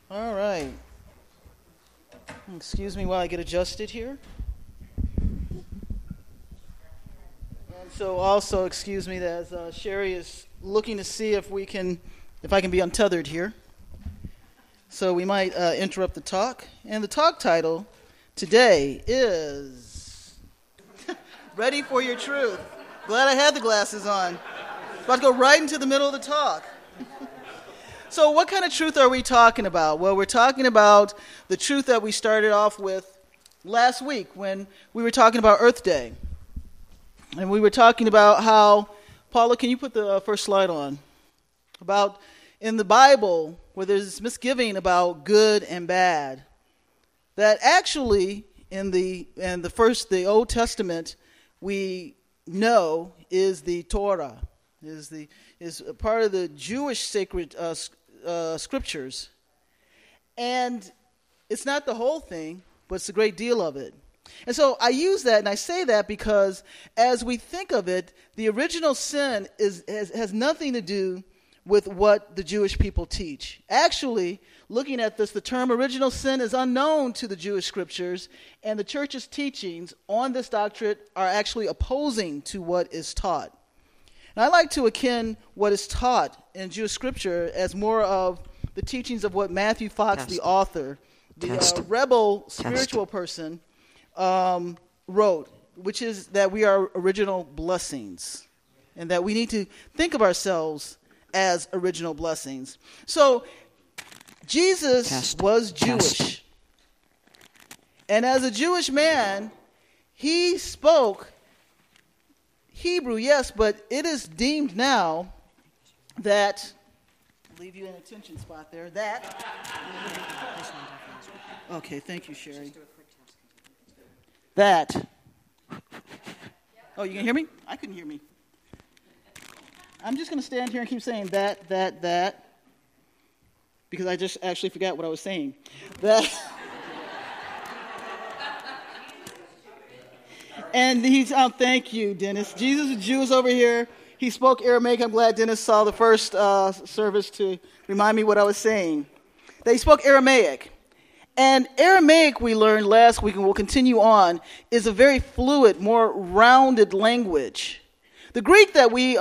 All right. Excuse me while I get adjusted here. And so also excuse me as Sherry is looking to see if I can be untethered here. So we might interrupt the talk. And the talk title today is Ready for Your Truth. Glad I had the glasses on. About to go right into the middle of the talk. So what kind of truth are we talking about? Well, we're talking about the truth that we started off with last week when we were talking about Earth Day. And we were talking about how, Paula, can you put the first slide on? About in the Bible where there's this misgiving about good and bad. That actually in the Old Testament we know is the Torah. Is a part of the Jewish sacred scriptures. And it's not the whole thing, but it's a great deal of it. And so I use that and I say that because as we think of it, the original sin has nothing to do with what the Jewish people teach. Actually, looking at this, the term original sin is unknown to the Jewish scriptures, and the church's teachings on this doctrine are actually opposing to what is taught. And I like to akin what is taught in Jewish scripture as more of the teachings of what Matthew Fox, the author, the rebel spiritual person, wrote, which is that we are original blessings and that we need to think of ourselves as original blessings. So Jesus was Jewish. And as a Jewish man, he spoke Hebrew, yes, but it is deemed now that, I'll leave you in a tension spot there, that, okay, thank you, Sherry, that, oh, you can hear me? I couldn't hear me. I'm just going to stand here and keep saying that, because I just actually forgot what I was saying. That. And he's, thank you, Dennis. Jesus is Jewish over here. He spoke Aramaic. I'm glad Dennis saw the first service to remind me what I was saying. That he spoke Aramaic. And Aramaic, we learned last week, and we'll continue on, is a very fluid, more rounded language. The Greek that we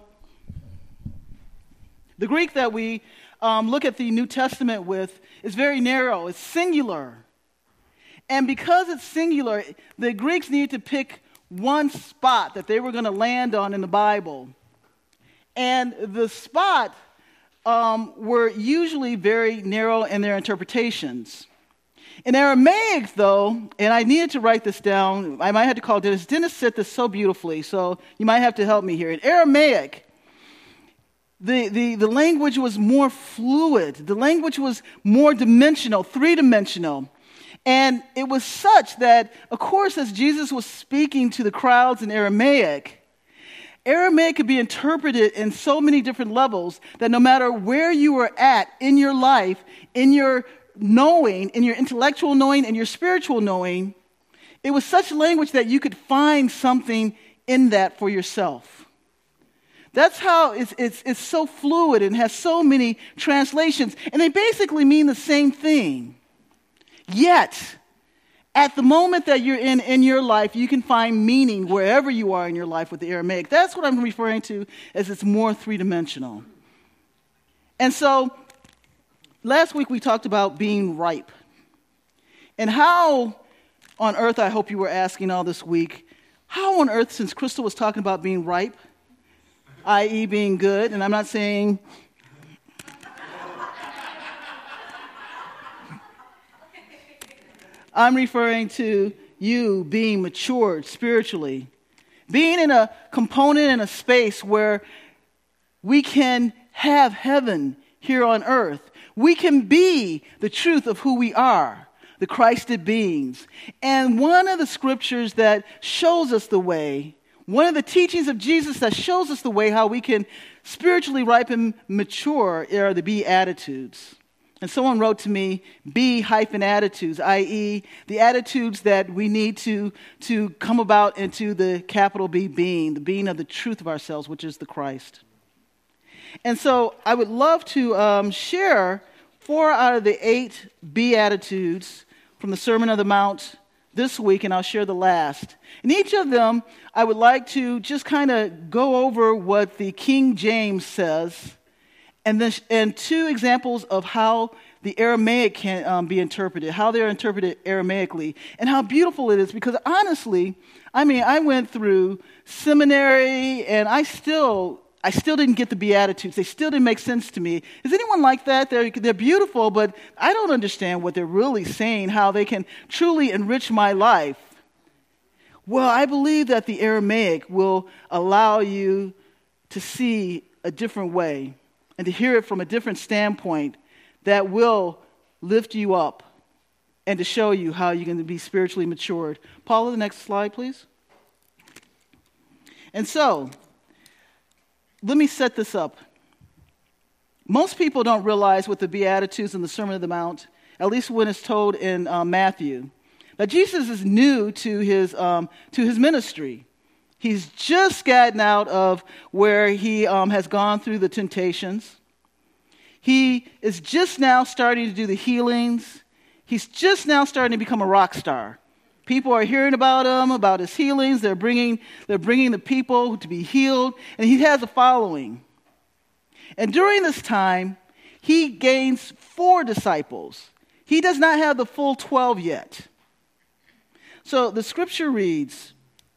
look at the New Testament with is very narrow. It's singular. And because it's singular, the Greeks needed to pick one spot that they were going to land on in the Bible. And the spot were usually very narrow in their interpretations. In Aramaic, though, and I needed to write this down, I might have to call Dennis. Dennis said this so beautifully, so you might have to help me here. In Aramaic, the language was more fluid. The language was more dimensional, three-dimensional. And it was such that, of course, as Jesus was speaking to the crowds in Aramaic, Aramaic could be interpreted in so many different levels that no matter where you were at in your life, in your knowing, in your intellectual knowing, and your spiritual knowing, it was such language that you could find something in that for yourself. That's how it's so fluid and has so many translations. And they basically mean the same thing. Yet, at the moment that you're in your life, you can find meaning wherever you are in your life with the Aramaic. That's what I'm referring to as it's more three-dimensional. And so, last week we talked about being ripe. And how on earth, I hope you were asking all this week, how on earth, since Crystal was talking about being ripe, i.e. being good, and I'm not saying... I'm referring to you being matured spiritually, being in a component in a space where we can have heaven here on earth. We can be the truth of who we are, the Christed beings. And one of the scriptures that shows us the way, one of the teachings of Jesus that shows us the way how we can spiritually ripen, mature, are the Beatitudes. And someone wrote to me, B-attitudes, i.e. the attitudes that we need to come about into the capital B being, the being of the truth of ourselves, which is the Christ. And so I would love to share 4 out of the 8 Beatitudes from the Sermon on the Mount this week, and I'll share the last. In each of them, I would like to just kind of go over what the King James says, and 2 examples of how the Aramaic can be interpreted, how they're interpreted Aramaically, and how beautiful it is. Because honestly, I went through seminary, and I still didn't get the Beatitudes. They still didn't make sense to me. Is anyone like that? They're beautiful, but I don't understand what they're really saying, how they can truly enrich my life. Well, I believe that the Aramaic will allow you to see a different way and to hear it from a different standpoint that will lift you up and to show you how you're going to be spiritually matured. Paula, the next slide, please. And so, let me set this up. Most people don't realize what the Beatitudes and the Sermon on the Mount, at least when it's told in Matthew, that Jesus is new to his ministry. He's just gotten out of where he has gone through the temptations. He is just now starting to do the healings. He's just now starting to become a rock star. People are hearing about him, about his healings. They're bringing the people to be healed, and he has a following. And during this time, he gains 4 disciples. He does not have the full 12 yet. So the scripture reads,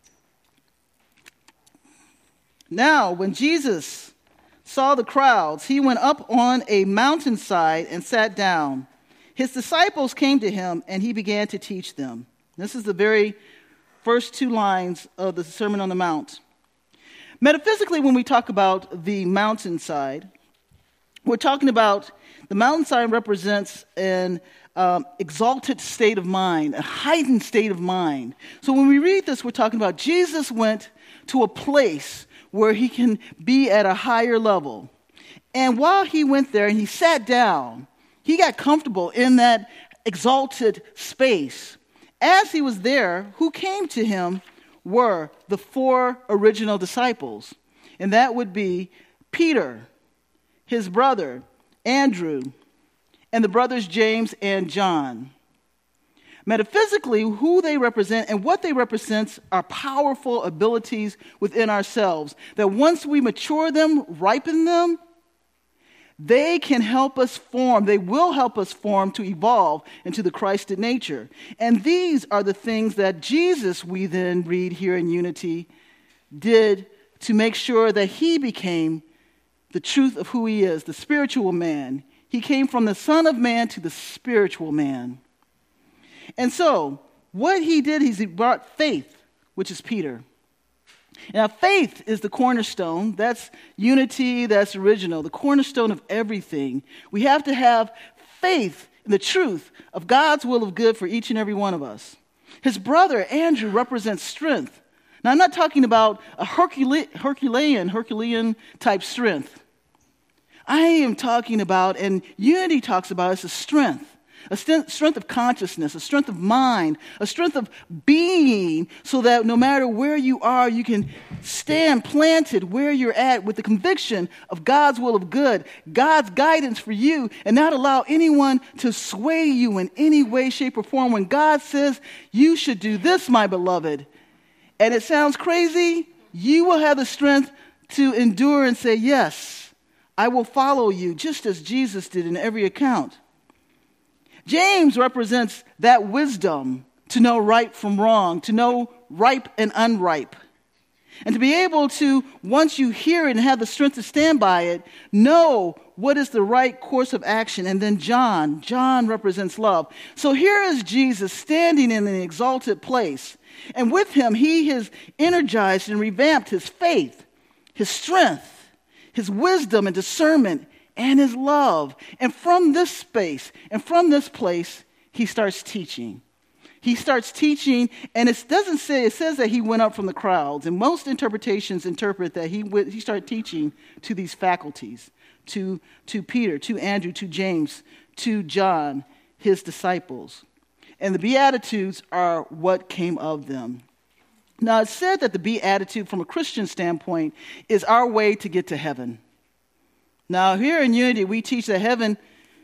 "Now, when Jesus saw the crowds, he went up on a mountainside and sat down. His disciples came to him, and he began to teach them." This is the very first 2 lines of the Sermon on the Mount. Metaphysically, when we talk about the mountainside, we're talking about the mountainside represents an exalted state of mind, a heightened state of mind. So when we read this, we're talking about Jesus went to a place where he can be at a higher level. And while he went there and he sat down, he got comfortable in that exalted space. As he was there, who came to him were the 4 original disciples. And that would be Peter, his brother, Andrew, and the brothers James and John. Metaphysically, who they represent and what they represent are powerful abilities within ourselves, that once we mature them, ripen them, they can help us form, they will help us form to evolve into the Christed nature. And these are the things that Jesus, we then read here in Unity, did to make sure that he became the truth of who he is, the spiritual man. He came from the Son of Man to the spiritual man. And so, what he did is he brought faith, which is Peter. Now, faith is the cornerstone. That's unity, that's original, the cornerstone of everything. We have to have faith in the truth of God's will of good for each and every one of us. His brother, Andrew, represents strength. Now, I'm not talking about a Herculean type strength. I am talking about, and unity talks about, it's a strength. A strength of consciousness, a strength of mind, a strength of being, so that no matter where you are, you can stand planted where you're at with the conviction of God's will of good, God's guidance for you, and not allow anyone to sway you in any way, shape, or form. When God says, you should do this, my beloved, and it sounds crazy, you will have the strength to endure and say, yes, I will follow you, just as Jesus did in every account. James represents that wisdom to know right from wrong, to know ripe and unripe. And to be able to, once you hear it and have the strength to stand by it, know what is the right course of action. And then John represents love. So here is Jesus standing in an exalted place. And with him, he has energized and revamped his faith, his strength, his wisdom and discernment, and his love. And from this space and from this place, he starts teaching. He starts teaching, and it doesn't say, it says that he went up from the crowds. And most interpretations interpret that he started teaching to these faculties, to Peter, to Andrew, to James, to John, his disciples. And the Beatitudes are what came of them. Now, it's said that the Beatitude, from a Christian standpoint, is our way to get to heaven. Now, here in Unity, we teach that heaven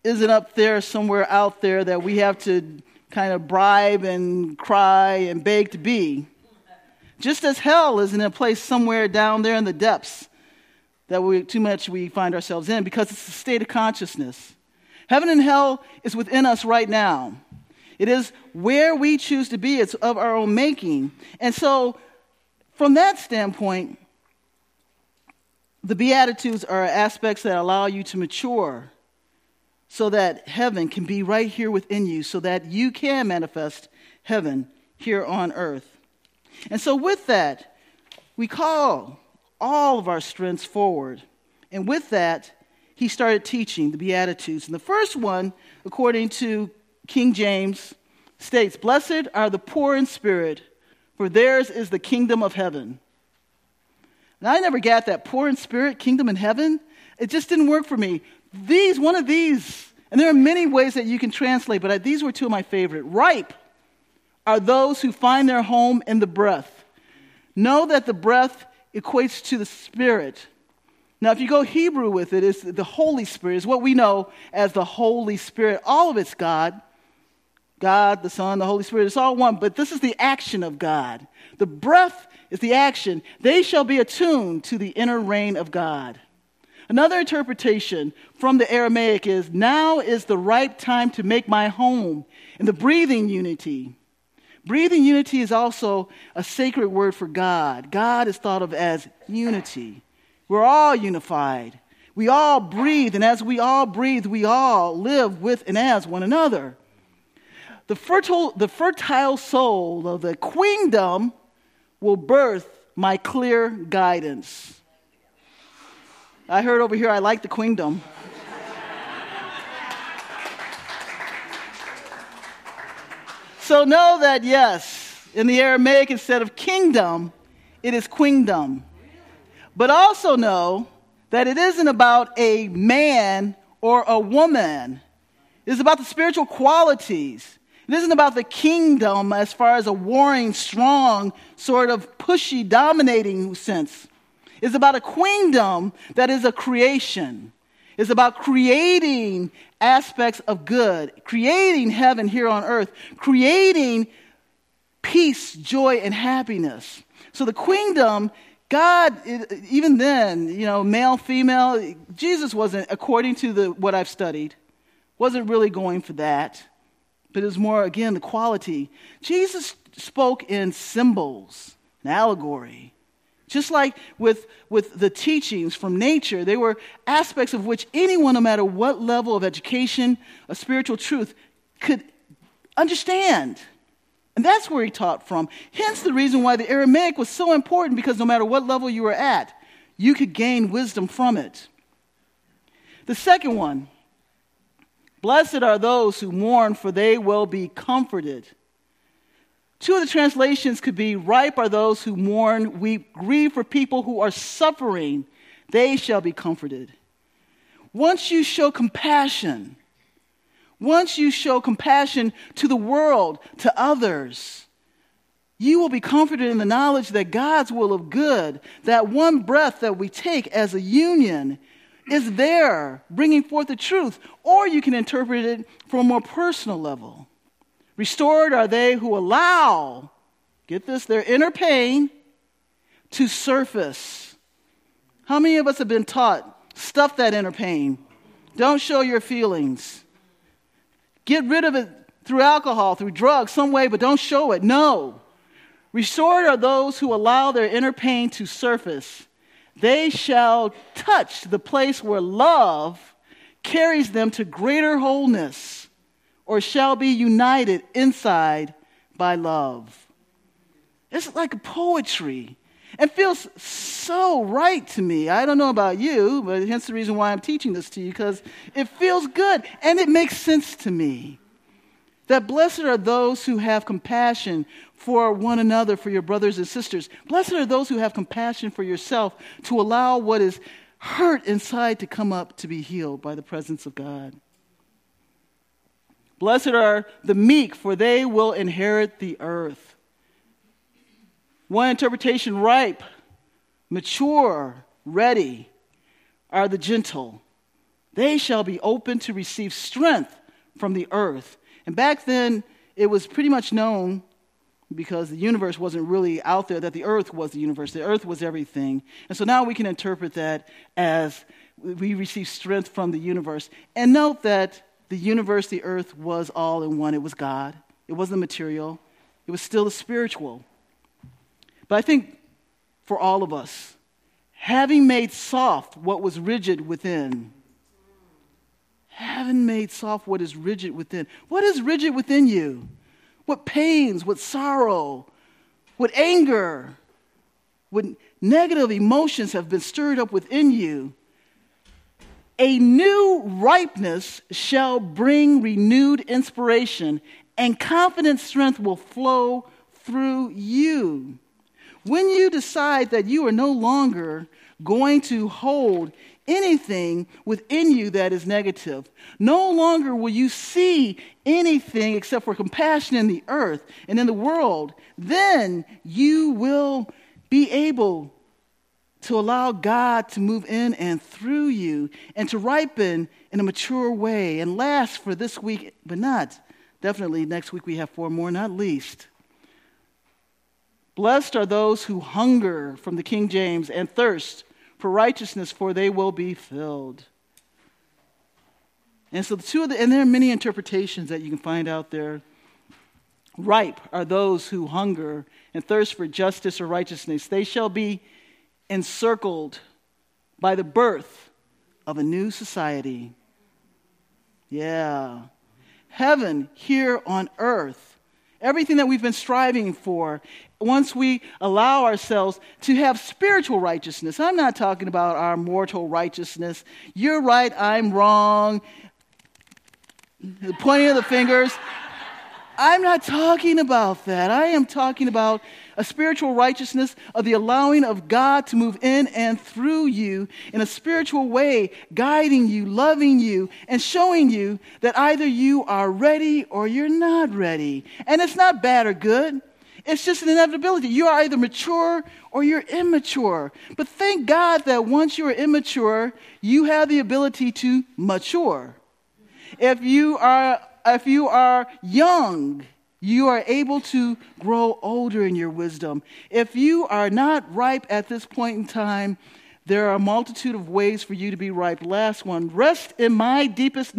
isn't up there somewhere out there that we have to kind of bribe and cry and beg to be. Just as hell isn't a place somewhere down there in the depths that we find ourselves in, because it's a state of consciousness. Heaven and hell is within us right now. It is where we choose to be. It's of our own making. And so, from that standpoint, the Beatitudes are aspects that allow you to mature so that heaven can be right here within you, so that you can manifest heaven here on earth. And so with that, we call all of our strengths forward. And with that, he started teaching the Beatitudes. And the first one, according to King James, states, "Blessed are the poor in spirit, for theirs is the kingdom of heaven." Now, I never got that poor in spirit, kingdom in heaven. It just didn't work for me. One of these, and there are many ways that you can translate, but these were two of my favorite. Ripe are those who find their home in the breath. Know that the breath equates to the Spirit. Now, if you go Hebrew with it, it's the Holy Spirit. Is what we know as the Holy Spirit. All of it's God. God, the Son, the Holy Spirit. It's all one, but this is the action of God. The breath is the action. They shall be attuned to the inner reign of God. Another interpretation from the Aramaic is, now is the right time to make my home in the breathing unity. Breathing unity is also a sacred word for God. God is thought of as unity. We're all unified. We all breathe, and as we all breathe, we all live with and as one another. The fertile soul of the queendom will birth my clear guidance. I heard over here, I like the queendom. So know that, yes, in the Aramaic, instead of kingdom, it is queendom. But also know that it isn't about a man or a woman. It is about the spiritual qualities. It isn't about the kingdom as far as a warring, strong, sort of pushy, dominating sense. It's about a queendom that is a creation. It's about creating aspects of good, creating heaven here on earth, creating peace, joy, and happiness. So the queendom, God, even then, male, female, Jesus wasn't, according to what I've studied, wasn't really going for that. But it was more, again, the quality. Jesus spoke in symbols, an allegory. Just like with the teachings from nature, they were aspects of which anyone, no matter what level of education, a spiritual truth, could understand. And that's where he taught from. Hence the reason why the Aramaic was so important, because no matter what level you were at, you could gain wisdom from it. The second one, blessed are those who mourn, for they will be comforted. Two of the translations could be, ripe are those who mourn, weep, grieve for people who are suffering, they shall be comforted. Once you show compassion to the world, to others, you will be comforted in the knowledge that God's will of good, that one breath that we take as a union, is there bringing forth the truth. Or you can interpret it from a more personal level. Restored are they who allow, get this, their inner pain to surface. How many of us have been taught, stuff that inner pain? Don't show your feelings. Get rid of it through alcohol, through drugs, some way, but don't show it. No. Restored are those who allow their inner pain to surface. They shall touch the place where love carries them to greater wholeness, or shall be united inside by love. It's like poetry. It feels so right to me. I don't know about you, but hence the reason why I'm teaching this to you, because it feels good and it makes sense to me. That blessed are those who have compassion for one another, for your brothers and sisters. Blessed are those who have compassion for yourself, to allow what is hurt inside to come up to be healed by the presence of God. Blessed are the meek, for they will inherit the earth. One interpretation, ripe, mature, ready, are the gentle. They shall be open to receive strength from the earth. And back then, it was pretty much known, because the universe wasn't really out there, that the earth was the universe. The earth was everything. And so now we can interpret that as we receive strength from the universe. And note that the universe, the earth, was all in one. It was God. It wasn't material. It was still the spiritual. But I think for all of us, having made soft what was rigid within, having made soft what is rigid within. What is rigid within you? What pains, what sorrow, what anger, what negative emotions have been stirred up within you? A new ripeness shall bring renewed inspiration, and confident strength will flow through you. When you decide that you are no longer going to hold anything within you that is negative, no longer will you see anything except for compassion in the earth and in the world, then you will be able to allow God to move in and through you and to ripen in a mature way and last for this week, but not. Definitely next week we have 4 more, not least. Blessed are those who hunger, from the King James, and thirst for righteousness, for they will be filled. And so and there are many interpretations that you can find out there. Ripe are those who hunger and thirst for justice or righteousness. They shall be encircled by the birth of a new society. Yeah. Heaven here on earth. Everything that we've been striving for, once we allow ourselves to have spiritual righteousness. I'm not talking about our mortal righteousness. You're right, I'm wrong. The pointing of the fingers. I'm not talking about that. I am talking about a spiritual righteousness of the allowing of God to move in and through you in a spiritual way, guiding you, loving you, and showing you that either you are ready or you're not ready. And it's not bad or good. It's just an inevitability. You are either mature or you're immature. But thank God that once you're immature, you have the ability to mature. If you are young, you are able to grow older in your wisdom. If you are not ripe at this point in time, there are a multitude of ways for you to be ripe. Last one, resting in my deepest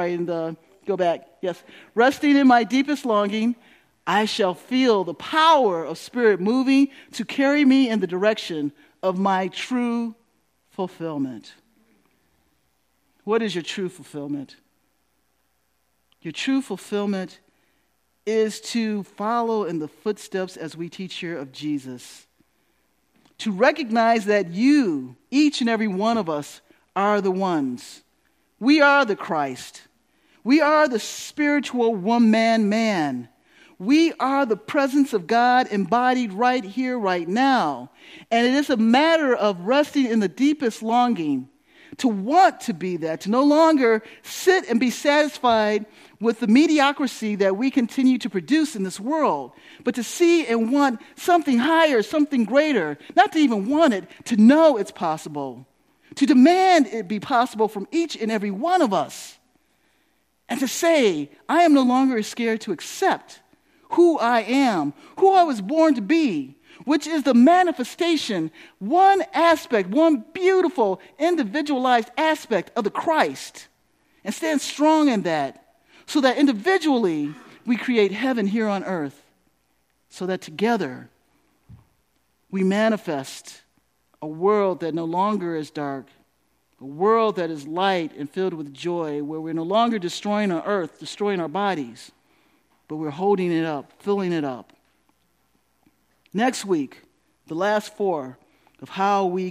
longing, I shall feel the power of Spirit moving to carry me in the direction of my true fulfillment. What is your true fulfillment? Your true fulfillment is to follow in the footsteps, as we teach here, of Jesus. To recognize that you, each and every one of us, are the ones. We are the Christ. We are the spiritual one-man man. We are the presence of God embodied right here, right now. And it is a matter of resting in the deepest longing to want to be that, to no longer sit and be satisfied with the mediocrity that we continue to produce in this world, but to see and want something higher, something greater, not to even want it, to know it's possible, to demand it be possible from each and every one of us, and to say, I am no longer scared to accept who I am, who I was born to be, which is the manifestation, one aspect, one beautiful, individualized aspect of the Christ, and stand strong in that, so that individually we create heaven here on earth, so that together we manifest a world that no longer is dark, a world that is light and filled with joy, where we're no longer destroying our earth, destroying our bodies, but we're holding it up, filling it up. Next week, the last 4 of how we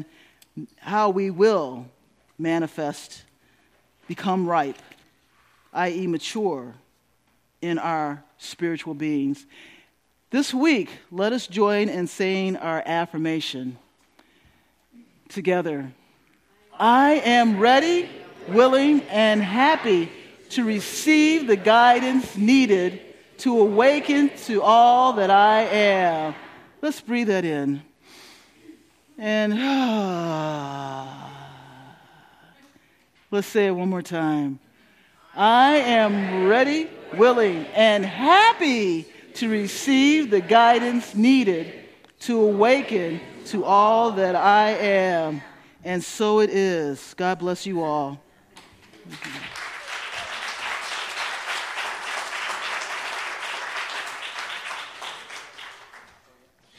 will manifest, become ripe, i.e. mature in our spiritual beings. This week, let us join in saying our affirmation together. I am ready, willing, and happy to receive the guidance needed to awaken to all that I am. Let's breathe that in. And Let's say it one more time. I am ready, willing, and happy to receive the guidance needed to awaken to all that I am. And so it is. God bless you all.